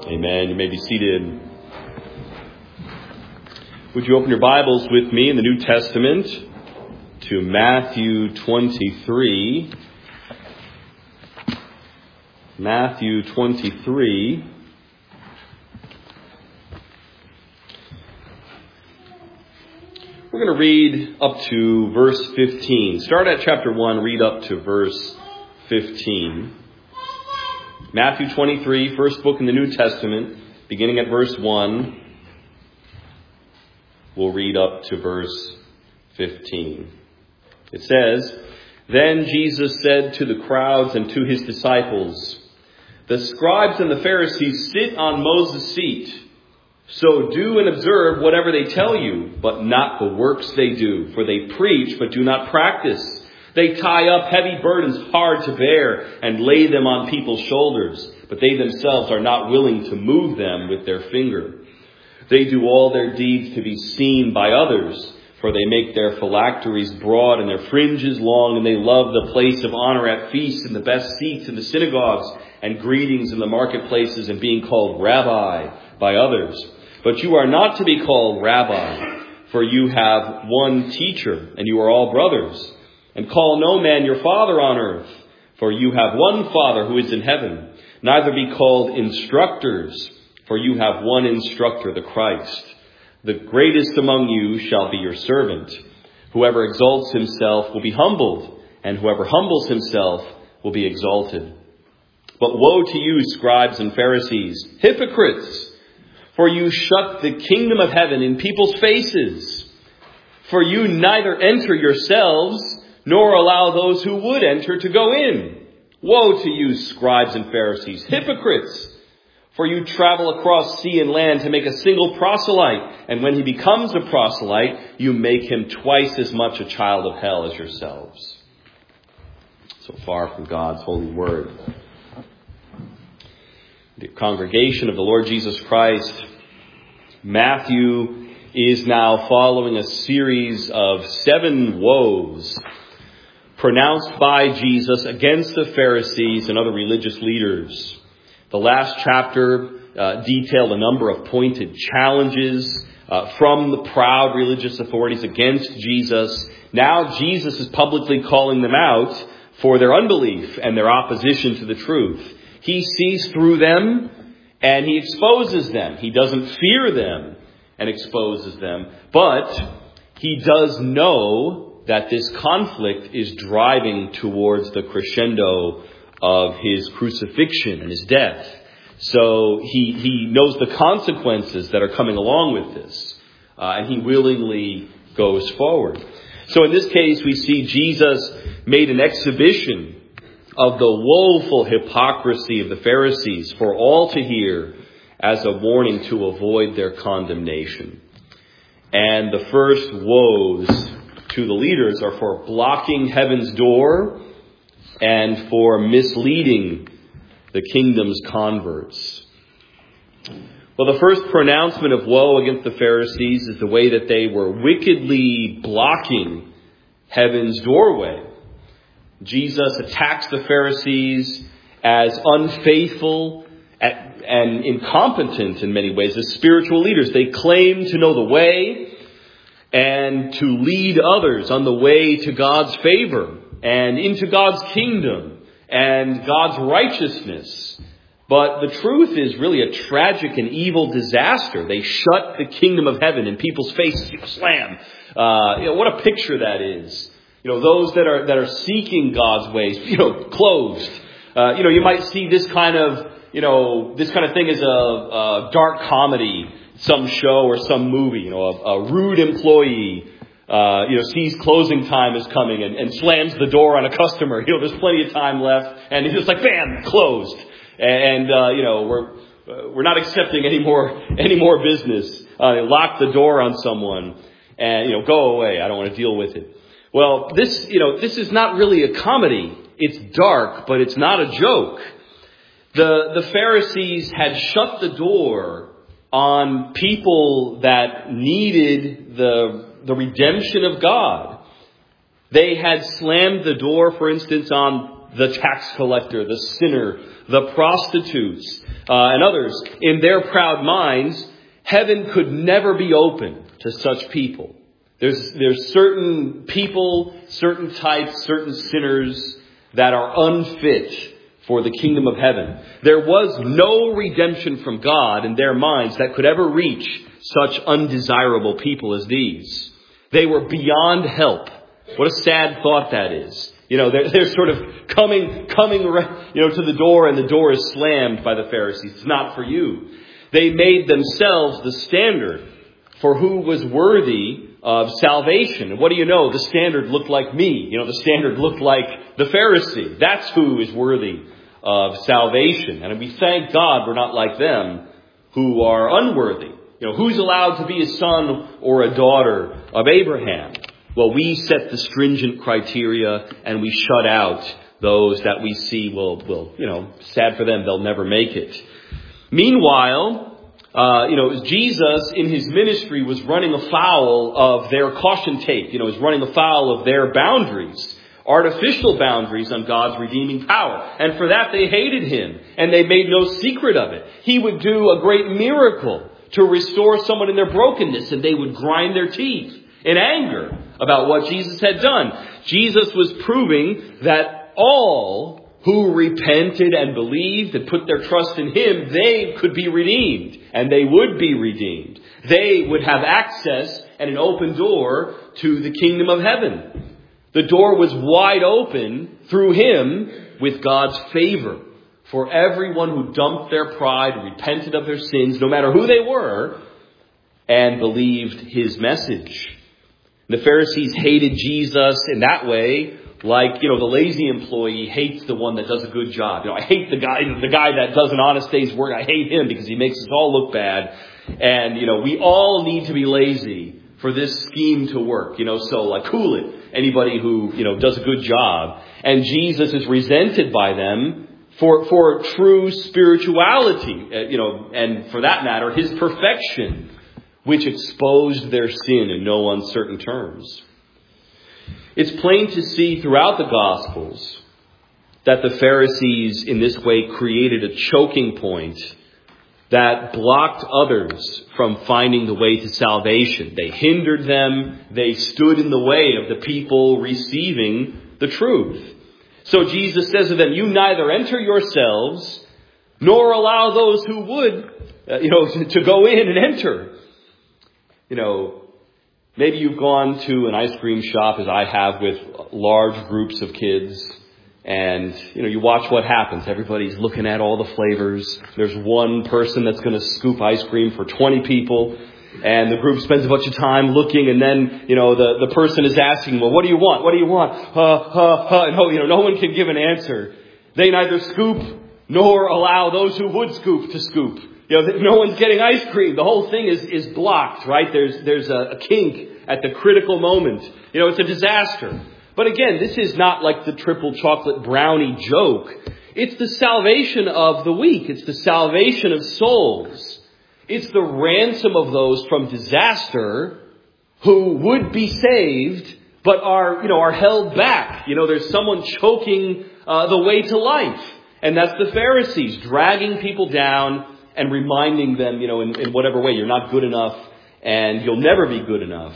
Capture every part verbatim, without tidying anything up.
Amen. You may be seated. Would you open your Bibles with me in the New Testament to Matthew twenty-three. Matthew twenty-three. We're going to read up to verse fifteen. Start at chapter one, read up to verse fifteen. Matthew twenty-three, first book in the New Testament, beginning at verse one. We'll read up to verse fifteen. It says, "Then Jesus said to the crowds and to his disciples, 'The scribes and the Pharisees sit on Moses' seat. So do and observe whatever they tell you, but not the works they do. For they preach, but do not practice. They tie up heavy burdens hard to bear and lay them on people's shoulders, but they themselves are not willing to move them with their finger. They do all their deeds to be seen by others, for they make their phylacteries broad and their fringes long, and they love the place of honor at feasts and the best seats in the synagogues and greetings in the marketplaces and being called rabbi by others. But you are not to be called rabbi, for you have one teacher, and you are all brothers. And call no man your father on earth, for you have one Father who is in heaven. Neither be called instructors, for you have one instructor, the Christ. The greatest among you shall be your servant. Whoever exalts himself will be humbled, and whoever humbles himself will be exalted. But woe to you, scribes and Pharisees, hypocrites! For you shut the kingdom of heaven in people's faces. For you neither enter yourselves, nor allow those who would enter to go in. Woe to you, scribes and Pharisees, hypocrites! For you travel across sea and land to make a single proselyte, and when he becomes a proselyte, you make him twice as much a child of hell as yourselves.'" So far from God's holy word. The congregation of the Lord Jesus Christ, Matthew is now following a series of seven woes pronounced by Jesus against the Pharisees and other religious leaders. The last chapter uh, detailed a number of pointed challenges uh, from the proud religious authorities against Jesus. Now Jesus is publicly calling them out for their unbelief and their opposition to the truth. He sees through them and he exposes them. He doesn't fear them and exposes them, but he does know that this conflict is driving towards the crescendo of his crucifixion and his death. So he, he knows the consequences that are coming along with this, uh, and he willingly goes forward. So in this case, we see Jesus made an exhibition of the woeful hypocrisy of the Pharisees for all to hear as a warning to avoid their condemnation. And the first woes to the leaders are for blocking heaven's door and for misleading the kingdom's converts. Well, the first pronouncement of woe against the Pharisees is the way that they were wickedly blocking heaven's doorway. Jesus attacks the Pharisees as unfaithful and incompetent in many ways as spiritual leaders. They claim to know the way and to lead others on the way to God's favor and into God's kingdom and God's righteousness. But the truth is really a tragic and evil disaster. They shut the kingdom of heaven in people's faces. Slam. Uh, you know, what a picture that is. You know, those that are that are seeking God's ways, you know, closed. Uh, you know, you might see this kind of, you know, this kind of thing as a, a dark comedy, some show or some movie. You know, a, a rude employee, uh, you know, sees closing time is coming and, and slams the door on a customer. You know, there's plenty of time left, and he's just like, bam, closed. And uh, you know, we're uh, we're not accepting any more any more business. Uh, they lock the door on someone, and you know, go away. I don't want to deal with it. Well, this, you know, this is not really a comedy. It's dark, but it's not a joke. The, the Pharisees had shut the door on people that needed the, the redemption of God. They had slammed the door, for instance, on the tax collector, the sinner, the prostitutes, uh, and others. In their proud minds, heaven could never be open to such people. There's, there's certain people, certain types, certain sinners that are unfit for the kingdom of heaven. There was no redemption from God in their minds that could ever reach such undesirable people as these. They were beyond help. What a sad thought that is. You know, they're, they're sort of coming, coming, you know, to the door, and the door is slammed by the Pharisees. It's not for you. They made themselves the standard for who was worthy of salvation. And what do you know? The standard looked like me. You know, the standard looked like the Pharisee. That's who is worthy of salvation. And we thank God we're not like them who are unworthy. You know, who's allowed to be a son or a daughter of Abraham? Well, we set the stringent criteria, and we shut out those that we see will, will, you know, sad for them, they'll never make it. Meanwhile, uh, you know, Jesus in his ministry was running afoul of their caution tape. You know, was running afoul of their boundaries. Artificial boundaries on God's redeeming power. And for that they hated him, and they made no secret of it. He would do a great miracle to restore someone in their brokenness, and they would grind their teeth in anger about what Jesus had done. Jesus was proving that all who repented and believed and put their trust in him, they could be redeemed, and they would be redeemed. They would have access and an open door to the kingdom of heaven. The door was wide open through him with God's favor for everyone who dumped their pride, repented of their sins, no matter who they were, and believed his message. The Pharisees hated Jesus in that way, like, you know, the lazy employee hates the one that does a good job. You know, I hate the guy, the guy that does an honest day's work. I hate him because he makes us all look bad. And, you know, we all need to be lazy for this scheme to work. You know, so like, cool it. Anybody who, you know, does a good job. And Jesus is resented by them for, for true spirituality, uh, you know, and for that matter, his perfection, which exposed their sin in no uncertain terms. It's plain to see throughout the Gospels that the Pharisees in this way created a choking point that blocked others from finding the way to salvation. They hindered them. They stood in the way of the people receiving the truth. So Jesus says to them, you neither enter yourselves nor allow those who would, uh, you know, to, to go in and enter. You know, maybe you've gone to an ice cream shop, as I have, with large groups of kids. And, you know, you watch what happens. Everybody's looking at all the flavors. There's one person that's going to scoop ice cream for twenty people. And the group spends a bunch of time looking. And then, you know, the, the person is asking, well, what do you want? What do you want? Uh, uh, uh, no, you know, no one can give an answer. They neither scoop nor allow those who would scoop to scoop. You know, no one's getting ice cream. The whole thing is, is blocked, right? There's, there's a, a kink at the critical moment. You know, it's a disaster. But again, this is not like the triple chocolate brownie joke. It's the salvation of the weak. It's the salvation of souls. It's the ransom of those from disaster who would be saved, but are, you know, are held back. You know, there's someone choking uh, the way to life. And that's the Pharisees, dragging people down and reminding them, you know, in, in whatever way, you're not good enough and you'll never be good enough.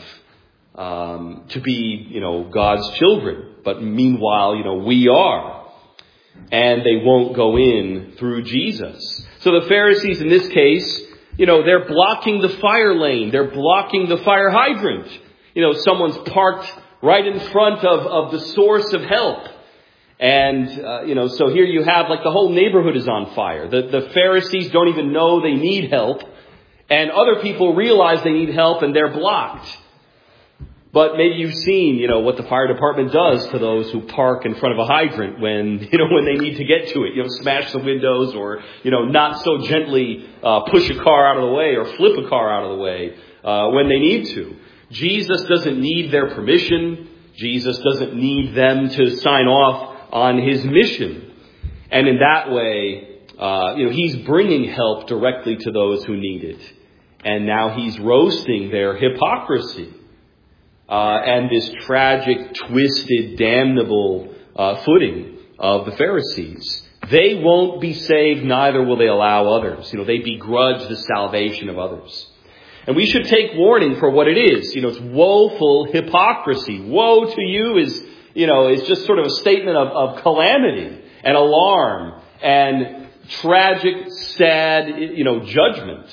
Um, to be, you know, God's children. But meanwhile, you know, we are. And they won't go in through Jesus. So the Pharisees in this case, you know, they're blocking the fire lane. They're blocking the fire hydrant. You know, someone's parked right in front of, of the source of help. And, uh, you know, so here you have like the whole neighborhood is on fire. The, the Pharisees don't even know they need help. And other people realize they need help and they're blocked. But maybe you've seen, you know, what the fire department does to those who park in front of a hydrant when, you know, when they need to get to it. You know, smash the windows or, you know, not so gently uh, push a car out of the way or flip a car out of the way uh, when they need to. Jesus doesn't need their permission. Jesus doesn't need them to sign off on his mission. And in that way, uh, you know, he's bringing help directly to those who need it. And now he's roasting their hypocrisy. Uh, and this tragic, twisted, damnable uh, footing of the Pharisees. They won't be saved, neither will they allow others. You know, they begrudge the salvation of others. And we should take warning for what it is. You know, it's woeful hypocrisy. Woe to you is, you know, is just sort of a statement of, of calamity and alarm and tragic, sad, you know, judgment.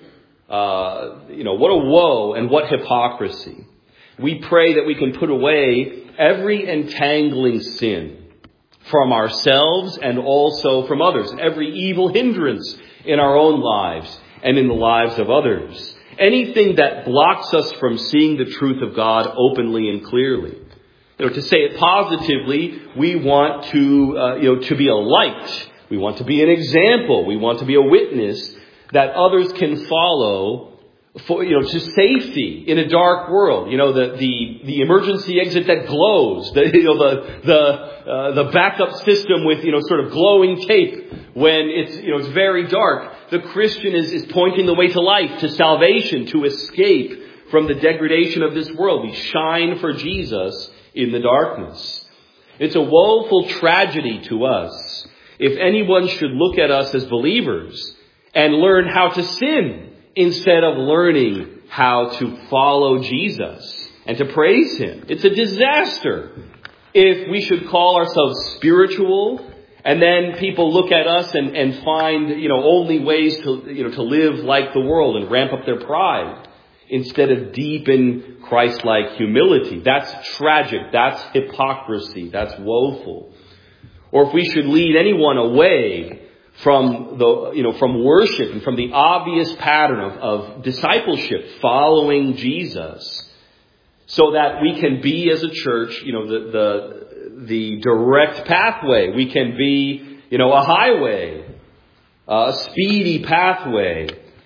Uh, you know, what a woe and what hypocrisy. We pray that we can put away every entangling sin from ourselves and also from others. Every evil hindrance in our own lives and in the lives of others. Anything that blocks us from seeing the truth of God openly and clearly. You know, to say it positively, we want to, uh, you know, to be a light. We want to be an example. We want to be a witness that others can follow for, you know, to safety in a dark world. You know, the, the, the emergency exit that glows, the, you know, the, the, uh, the backup system with, you know, sort of glowing tape when it's, you know, it's very dark. The Christian is, is pointing the way to life, to salvation, to escape from the degradation of this world. We shine for Jesus in the darkness. It's a woeful tragedy to us if anyone should look at us as believers and learn how to sin instead of learning how to follow Jesus and to praise Him. It's a disaster if we should call ourselves spiritual and then people look at us and, and find, you know, only ways to, you know, to live like the world and ramp up their pride instead of deepen Christ-like humility. That's tragic. That's hypocrisy. That's woeful. Or if we should lead anyone away from the, you know, from worship and from the obvious pattern of, of discipleship, following Jesus, so that we can be as a church, you know, the, the, the direct pathway. We can be, you know, a highway, a speedy pathway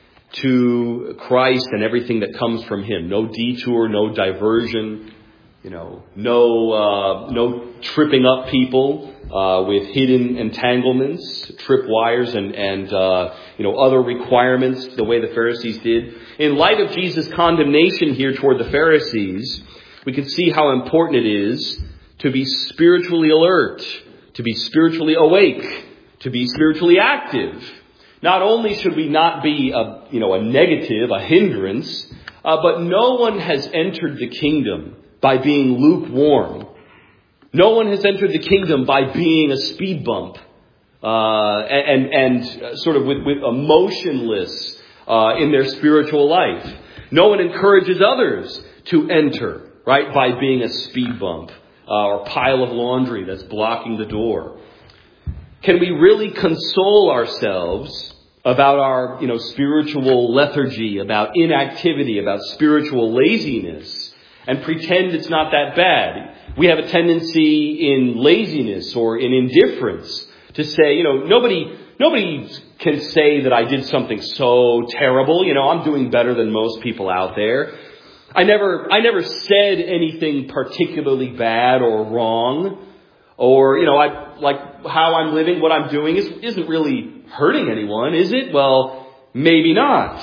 to Christ and everything that comes from Him. No detour, no diversion, you know, no, uh, no tripping up people. Uh, with hidden entanglements, tripwires, and, and uh, you know, other requirements, the way the Pharisees did. In light of Jesus' condemnation here toward the Pharisees, we can see how important it is to be spiritually alert, to be spiritually awake, to be spiritually active. Not only should we not be a, you know, a negative, a hindrance, uh, but no one has entered the kingdom by being lukewarm. No one has entered the kingdom by being a speed bump uh, and, and sort of with, with emotionless uh, in their spiritual life. No one encourages others to enter, right, by being a speed bump uh, or pile of laundry that's blocking the door. Can we really console ourselves about our, you know, spiritual lethargy, about inactivity, about spiritual laziness, and pretend it's not that bad? We have a tendency in laziness or in indifference to say, you know, nobody, nobody can say that I did something so terrible. You know, I'm doing better than most people out there. I never, I never said anything particularly bad or wrong, or, you know, I, like how I'm living, what I'm doing is, isn't really hurting anyone, is it? Well, maybe not.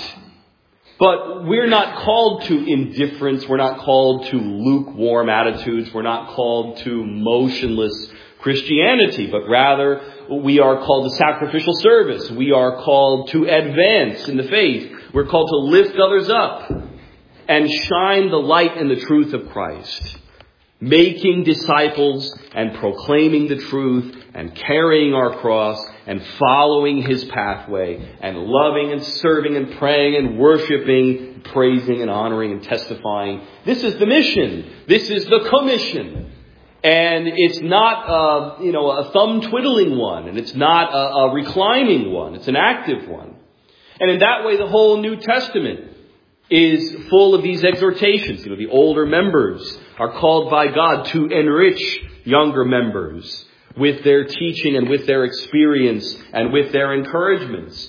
But we're not called to indifference. We're not called to lukewarm attitudes. We're not called to motionless Christianity, but rather we are called to sacrificial service. We are called to advance in the faith. We're called to lift others up and shine the light and the truth of Christ, making disciples and proclaiming the truth and carrying our cross and following His pathway and loving and serving and praying and worshiping, praising and honoring and testifying. This is the mission. This is the commission. And it's not a, you know, a thumb twiddling one, and it's not a, a reclining one. It's an active one. And in that way, the whole New Testament is full of these exhortations. You know, the older members are called by God to enrich younger members with their teaching and with their experience and with their encouragements,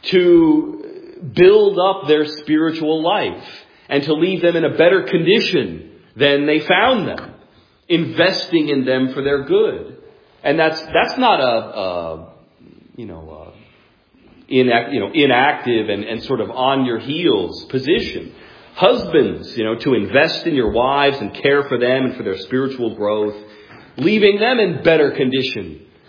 to build up their spiritual life and to leave them in a better condition than they found them, investing in them for their good. And that's that's not a, a you know a inact, you know inactive and, and sort of on your heels position. Husbands, you know, to invest in your wives and care for them and for their spiritual growth, leaving them in better condition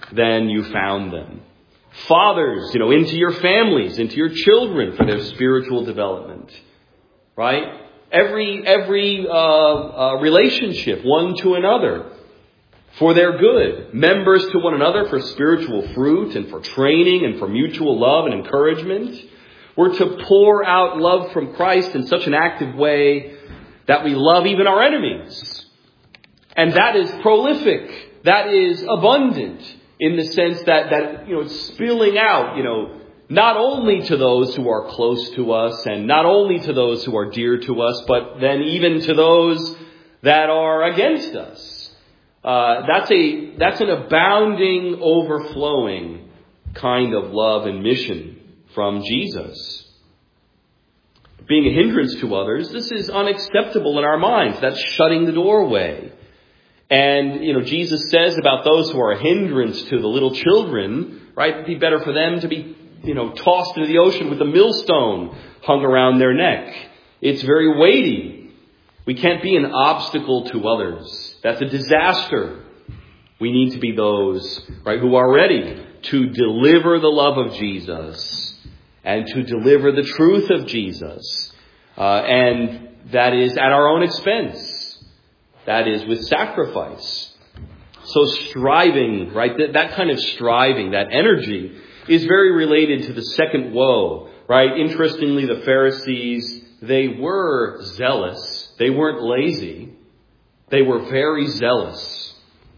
then you found them. Fathers, you know, into your families, into your children for their spiritual development. Right? Every, every, uh, uh, relationship, one to another, for their good. Members to one another for spiritual fruit and for training and for mutual love and encouragement. We're to pour out love from Christ in such an active way that we love even our enemies. And that is prolific. That is abundant in the sense that, that, you know, it's spilling out, you know, not only to those who are close to us and not only to those who are dear to us, but then even to those that are against us. Uh, that's a, that's an abounding, overflowing kind of love and mission from Jesus. Being a hindrance to others, this is unacceptable in our minds. That's shutting the doorway. And, you know, Jesus says about those who are a hindrance to the little children, right, it'd be better for them to be, you know, tossed into the ocean with a millstone hung around their neck. It's very weighty. We can't be an obstacle to others. That's a disaster. We need to be those, right, who are ready to deliver the love of Jesus and to deliver the truth of Jesus. Uh, and that is at our own expense. That is with sacrifice. So striving, right, that, that kind of striving, that energy is very related to the second woe, right? Interestingly, the Pharisees, they were zealous. They weren't lazy. They were very zealous.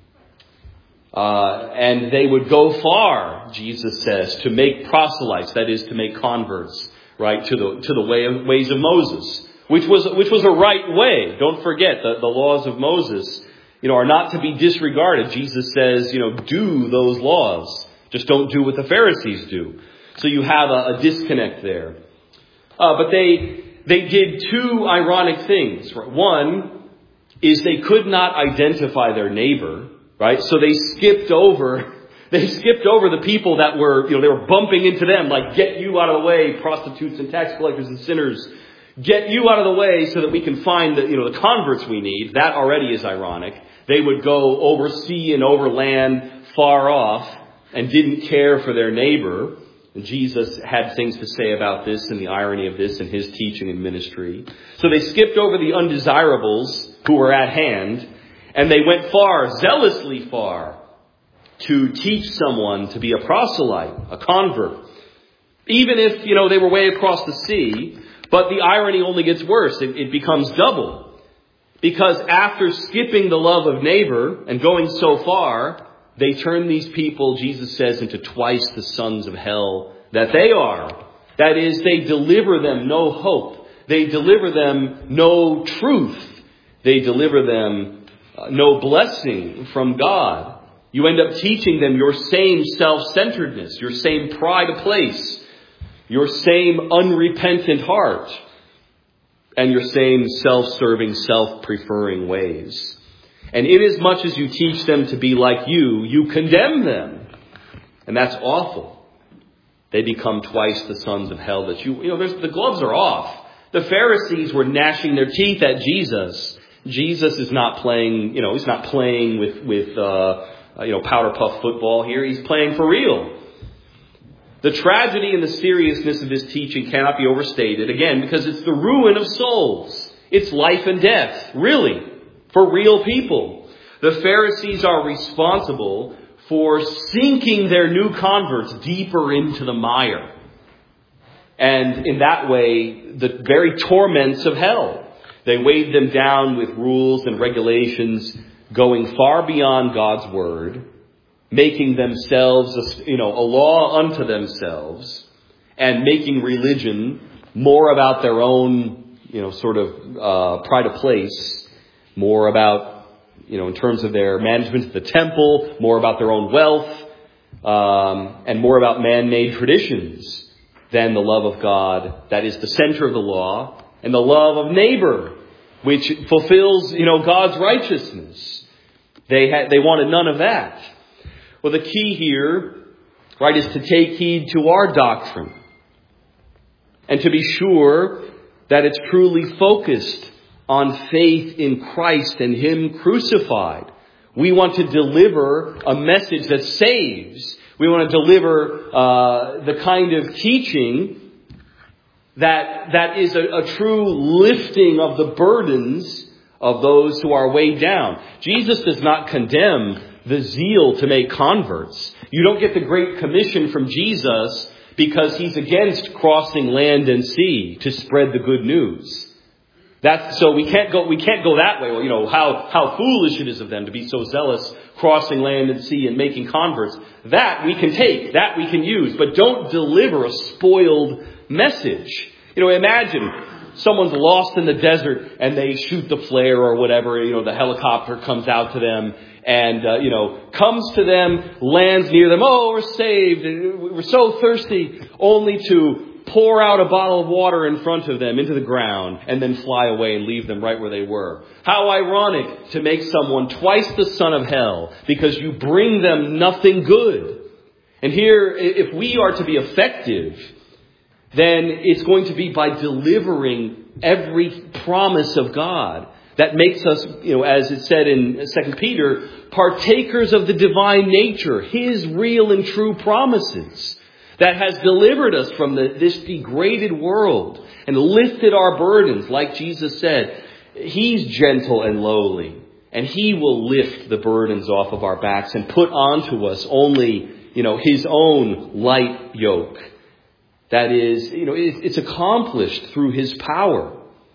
Uh, and they would go far, Jesus says, to make proselytes, that is, to make converts, right, to the to the way of, ways of Moses, which was which was a right way. Don't forget that the laws of Moses, you know, are not to be disregarded. Jesus says, you know, do those laws. Just don't do what the Pharisees do. So you have a, a disconnect there. Uh, but they they did two ironic things. Right? One is they could not identify their neighbor. Right? So they skipped over, they skipped over the people that were, you know, they were bumping into them, like, get you out of the way, prostitutes and tax collectors and sinners. Get you out of the way so that we can find the, you know, the converts we need. That already is ironic. They would go over sea and over land far off and didn't care for their neighbor. And Jesus had things to say about this and the irony of this in his teaching and ministry. So they skipped over the undesirables who were at hand. And they went far, zealously far, to teach someone to be a proselyte, a convert. Even if, you know, they were way across the sea. But the irony only gets worse. It, it becomes double. Because after skipping the love of neighbor and going so far, they turn these people, Jesus says, into twice the sons of hell that they are. That is, they deliver them no hope. They deliver them no truth. They deliver them no blessing from God. You end up teaching them your same self-centeredness, your same pride of place, your same unrepentant heart, and your same self-serving, self-preferring ways. And inasmuch as you teach them to be like you, you condemn them. And that's awful. They become twice the sons of hell that you, you know, there's, the gloves are off. The Pharisees were gnashing their teeth at Jesus. Jesus is not playing, you know, he's not playing with, with uh, you know, powder puff football here. He's playing for real. The tragedy and the seriousness of his teaching cannot be overstated, again, because it's the ruin of souls. It's life and death, really, for real people. The Pharisees are responsible for sinking their new converts deeper into the mire. And in that way, the very torments of hell. They weighed them down with rules and regulations going far beyond God's word, making themselves, you know, a law unto themselves, and making religion more about their own, you know, sort of uh, pride of place, more about, you know, in terms of their management of the temple, more about their own wealth, um, and more about man-made traditions than the love of God that is the center of the law, and the love of neighbor, which fulfills, you know, God's righteousness. They had, they wanted none of that. Well, the key here, right, is to take heed to our doctrine and to be sure that it's truly focused on faith in Christ and Him crucified, We want to deliver a message that saves. We want to deliver uh, the kind of teaching that that is a, a true lifting of the burdens of those who are weighed down. Jesus does not condemn the zeal to make converts. You don't get the Great Commission from Jesus because he's against crossing land and sea to spread the good news. That's so we can't go we can't go that way. Well, you know, how, how foolish it is of them to be so zealous crossing land and sea and making converts. That we can take, that we can use, but don't deliver a spoiled message. You know, imagine someone's lost in the desert and they shoot the flare or whatever, you know, the helicopter comes out to them and, uh, you know, comes to them, lands near them. Oh, we're saved. We're so thirsty, only to pour out a bottle of water in front of them into the ground and then fly away and leave them right where they were. How ironic to make someone twice the son of hell because you bring them nothing good. And here, if we are to be effective, then it's going to be by delivering every promise of God that makes us, you know, as it said in Second Peter, partakers of the divine nature, his real and true promises that has delivered us from the, this degraded world and lifted our burdens. Like Jesus said, he's gentle and lowly, and he will lift the burdens off of our backs and put onto us only, you know, his own light yoke. That is, you know, it's accomplished through his power.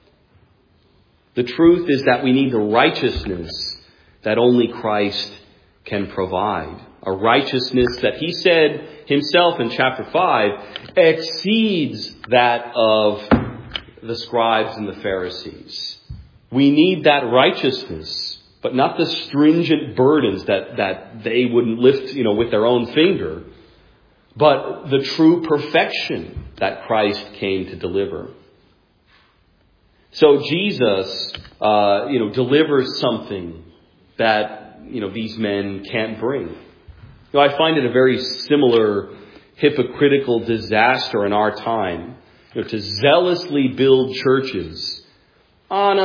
The truth is that we need the righteousness that only Christ can provide. A righteousness that he said himself in chapter five exceeds that of the scribes and the Pharisees. We need that righteousness, but not the stringent burdens that, that they wouldn't lift, you know, with their own finger, but the true perfection that Christ came to deliver. So Jesus, uh, you know, delivers something that, you know, these men can't bring. You know, I find it a very similar hypocritical disaster in our time, you know, to zealously build churches on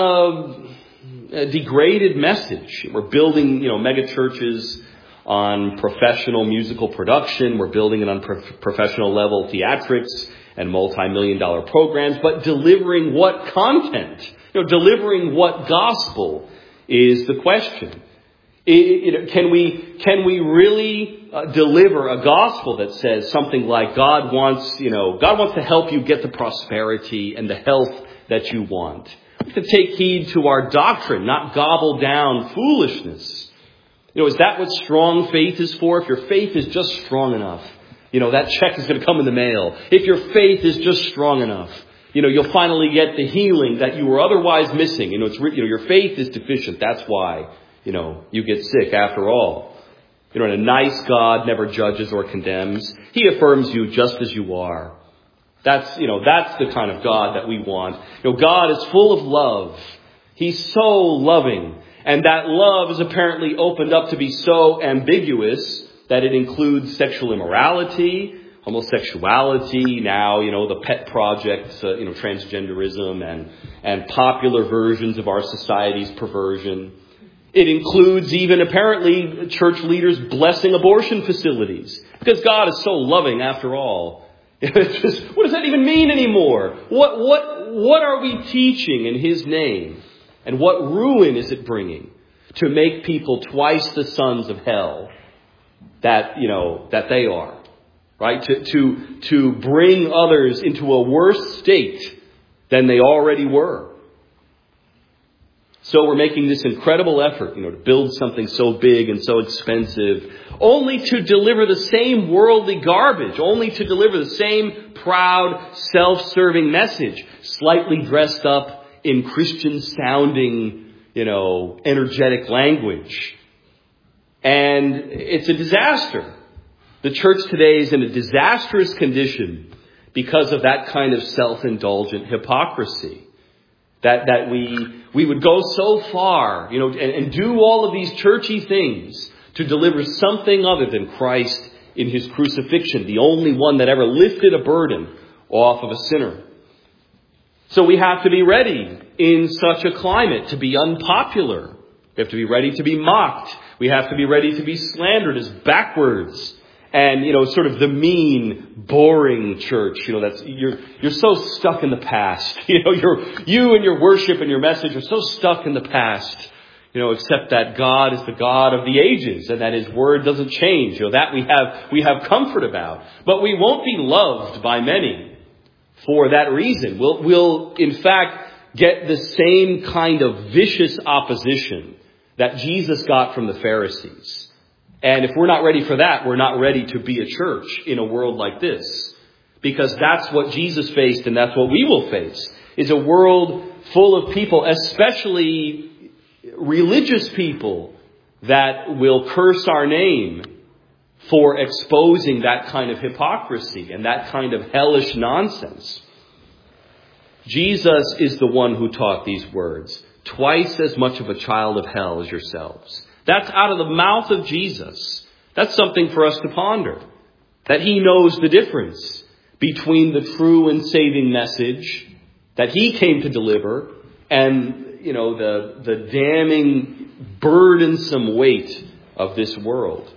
a, a degraded message. We're building, you know, mega churches on professional musical production. We're building it on pro- professional level theatrics and multi-million dollar programs, but delivering what content? You know, delivering what gospel is the question. It, it, can we can we really uh, deliver a gospel that says something like God wants, you know, God wants to help you get the prosperity and the health that you want? We have to take heed to our doctrine, not gobble down foolishness. You know, is that what strong faith is for? If your faith is just strong enough, you know, that check is going to come in the mail. If your faith is just strong enough, you know, you'll finally get the healing that you were otherwise missing. You know, it's, you know, your faith is deficient. That's why, you know, you get sick after all. You know, and a nice God never judges or condemns. He affirms you just as you are. That's, you know, that's the kind of God that we want. You know, God is full of love. He's so loving. And that love is apparently opened up to be so ambiguous that it includes sexual immorality, homosexuality, now, you know, the pet projects, uh, you know, transgenderism and, and popular versions of our society's perversion. It includes even apparently church leaders blessing abortion facilities because God is so loving after all. It's just, what does that even mean anymore? What, what, what are we teaching in his name? And what ruin is it bringing to make people twice the sons of hell that, you know, that they are, right? To, to, to bring others into a worse state than they already were. So we're making this incredible effort, you know, to build something so big and so expensive, only to deliver the same worldly garbage, only to deliver the same proud, self-serving message, slightly dressed up in Christian-sounding, you know, energetic language. And it's a disaster. The church today is in a disastrous condition because of that kind of self-indulgent hypocrisy. That that we we would go so far, you know, and, and do all of these churchy things to deliver something other than Christ in his crucifixion, the only one that ever lifted a burden off of a sinner. So we have to be ready in such a climate to be unpopular. We have to be ready to be mocked. We have to be ready to be slandered as backwards and, you know, sort of the mean, boring church. You know, that's, you're, you're so stuck in the past. You know, you're, you and your worship and your message are so stuck in the past. You know, except that God is the God of the ages and that His word doesn't change. You know, that we have, we have comfort about. But we won't be loved by many for that reason. We'll, we'll in fact get the same kind of vicious opposition that Jesus got from the Pharisees. And if we're not ready for that, we're not ready to be a church in a world like this. Because that's what Jesus faced and that's what we will face, is a world full of people, especially religious people, that will curse our name for exposing that kind of hypocrisy and that kind of hellish nonsense. Jesus is the one who taught these words. Twice as much of a child of hell as yourselves. That's out of the mouth of Jesus. That's something for us to ponder. That He knows the difference between the true and saving message that He came to deliver and, you know, the, the damning, burdensome weight of this world.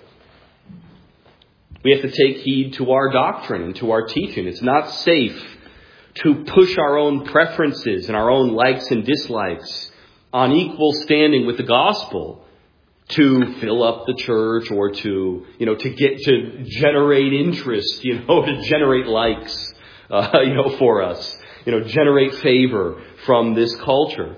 We have to take heed to our doctrine and to our teaching. It's not safe to push our own preferences and our own likes and dislikes on equal standing with the gospel to fill up the church or to, you know, to get, to generate interest, you know, to generate likes, uh, you know, for us, you know, generate favor from this culture.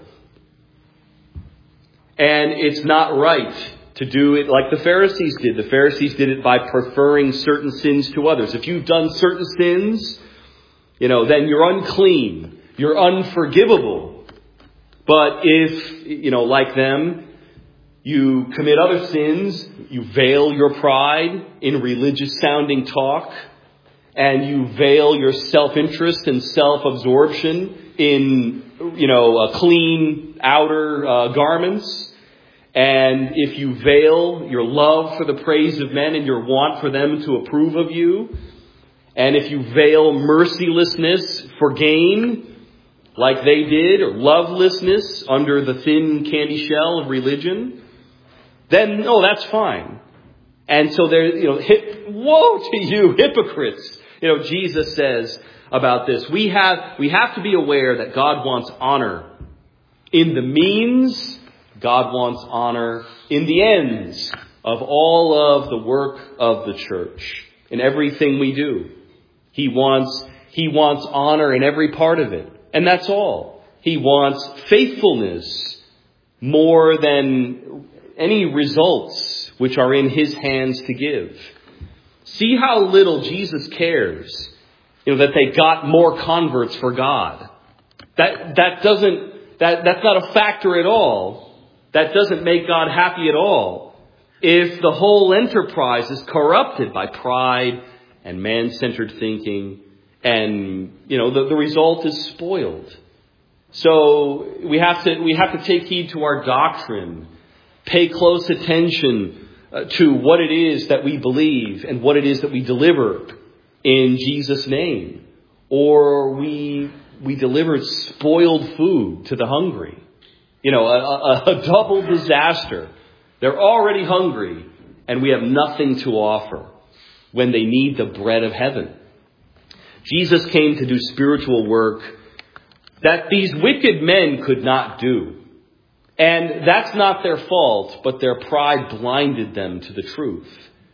And it's not right to do it like the Pharisees did. The Pharisees did it by preferring certain sins to others. If you've done certain sins, you know, then you're unclean. You're unforgivable. But if, you know, like them, you commit other sins, you veil your pride in religious sounding talk, and you veil your self-interest and self-absorption in, you know, uh, clean outer uh, garments, and if you veil your love for the praise of men and your want for them to approve of you, and if you veil mercilessness for gain, like they did, or lovelessness under the thin candy shell of religion, then no, that's fine. And so there, you know, hip, woe to you, hypocrites. You know, Jesus says about this. We have, we have to be aware that God wants honor in the means. God wants honor in the ends of all of the work of the church, in everything we do. He wants, he wants honor in every part of it. And that's all. He wants faithfulness more than any results which are in His hands to give. See how little Jesus cares, you know, that they got more converts for God. That, that doesn't, that, that's not a factor at all. That doesn't make God happy at all. If the whole enterprise is corrupted by pride and man-centered thinking, and, you know, the, the result is spoiled. So we have to, we have to take heed to our doctrine, pay close attention uh, to what it is that we believe and what it is that we deliver in Jesus' name. Or we, we deliver spoiled food to the hungry. You know, a, a, a double disaster. They're already hungry and we have nothing to offer when they need the bread of heaven. Jesus came to do spiritual work that these wicked men could not do. And that's not their fault, but their pride blinded them to the truth.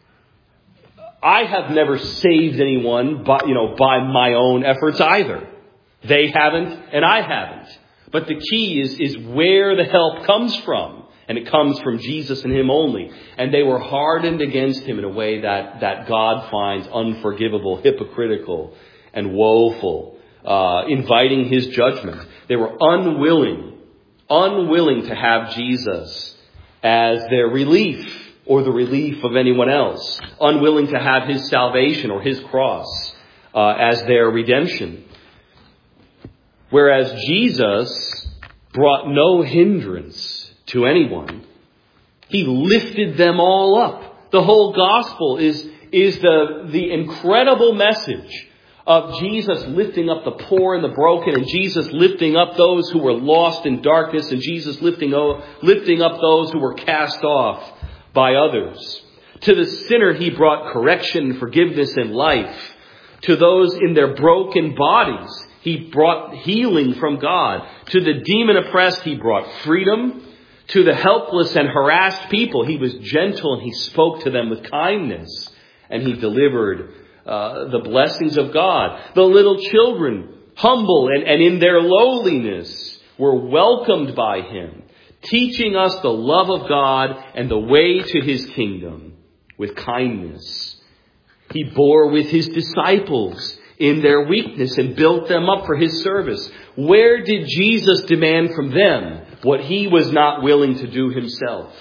I have never saved anyone by, you know, by my own efforts either. They haven't, and I haven't. But the key is, is where the help comes from. And it comes from Jesus and Him only. And they were hardened against Him in a way that, that God finds unforgivable, hypocritical, and woeful, uh, inviting His judgment. They were unwilling, unwilling to have Jesus as their relief or the relief of anyone else. Unwilling to have His salvation or His cross uh, as their redemption. Whereas Jesus brought no hindrance to anyone. He lifted them all up. The whole gospel is, is the, the incredible message of Jesus lifting up the poor and the broken, and Jesus lifting up those who were lost in darkness, and Jesus lifting, lifting up those who were cast off by others. To the sinner, he brought correction, forgiveness, and life. To those in their broken bodies, he brought healing from God. To the demon-oppressed, he brought freedom. To the helpless and harassed people, he was gentle and he spoke to them with kindness. And he delivered uh, the blessings of God. The little children, humble and, and in their lowliness, were welcomed by him, teaching us the love of God and the way to his kingdom with kindness. He bore with his disciples in their weakness and built them up for his service. Where did Jesus demand from them what he was not willing to do himself?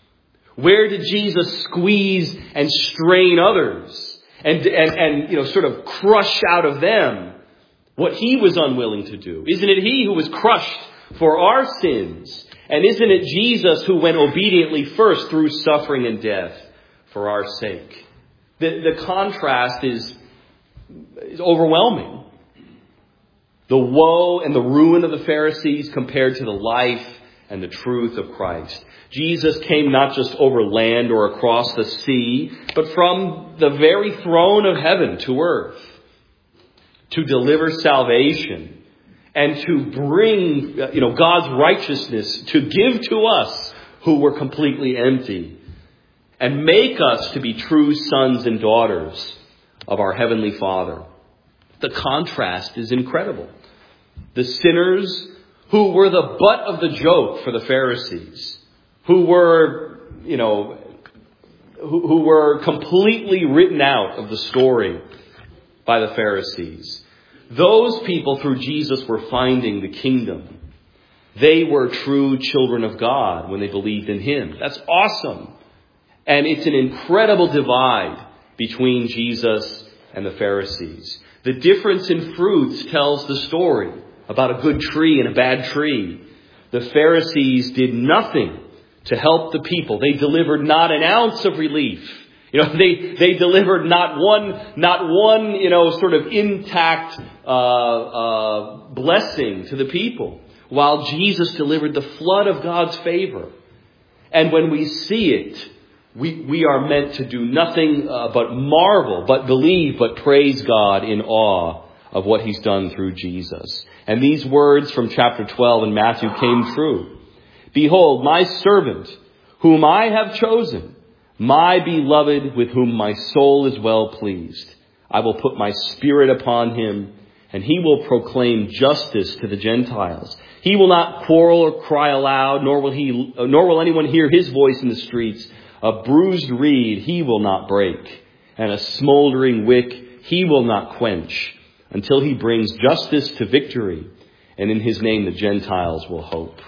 Where did Jesus squeeze and strain others and, and, and you know, sort of crush out of them what he was unwilling to do? Isn't it he who was crushed for our sins? And isn't it Jesus who went obediently first through suffering and death for our sake? The, the contrast is, is overwhelming. The woe and the ruin of the Pharisees compared to the life and the truth of Christ. Jesus came not just over land or across the sea, but from the very throne of heaven to earth to deliver salvation and to bring, you know, God's righteousness to give to us who were completely empty, and make us to be true sons and daughters of our Heavenly Father. The contrast is incredible. The sinners who were the butt of the joke for the Pharisees, who were, you know, who, who were completely written out of the story by the Pharisees. Those people through Jesus were finding the kingdom. They were true children of God when they believed in him. That's awesome. And it's an incredible divide between Jesus and the Pharisees. The difference in fruits tells the story about a good tree and a bad tree. The Pharisees did nothing to help the people. They delivered not an ounce of relief. You know, they, they delivered not one, not one, you know, sort of intact uh, uh, blessing to the people, while Jesus delivered the flood of God's favor. And when we see it, We we are meant to do nothing uh, but marvel, but believe, but praise God in awe of what he's done through Jesus. And these words from chapter twelve in Matthew came true. Behold, my servant, whom I have chosen, my beloved, with whom my soul is well pleased. I will put my spirit upon him, and he will proclaim justice to the Gentiles. He will not quarrel or cry aloud, nor will he, nor will anyone hear his voice in the streets. A bruised reed he will not break, and a smoldering wick he will not quench, until he brings justice to victory, and in his name the Gentiles will hope.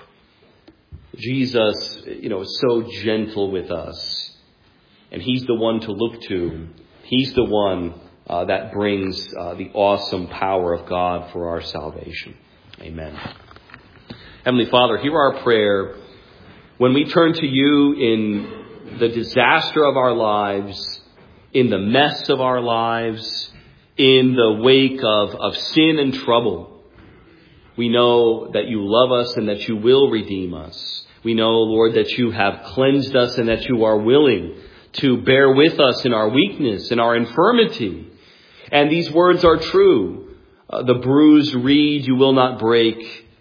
Jesus, you know, is so gentle with us, and he's the one to look to. He's the one uh, that brings uh, the awesome power of God for our salvation. Amen. Heavenly Father, hear our prayer. When we turn to you in the disaster of our lives, in the mess of our lives, in the wake of, of sin and trouble, we know that you love us and that you will redeem us. We know, Lord, that you have cleansed us and that you are willing to bear with us in our weakness and our infirmity. And these words are true. Uh, the bruised reed you will not break,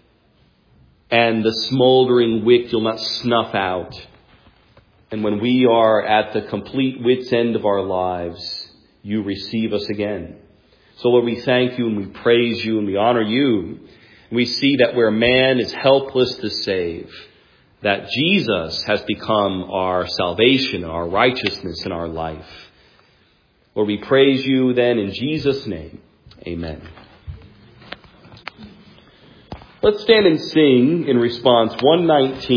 and the smoldering wick you'll not snuff out. And when we are at the complete wit's end of our lives, you receive us again. So Lord, we thank you and we praise you and we honor you. We see that where man is helpless to save, that Jesus has become our salvation, our righteousness in our life. Lord, we praise you then in Jesus' name. Amen. Let's stand and sing in response one nineteen.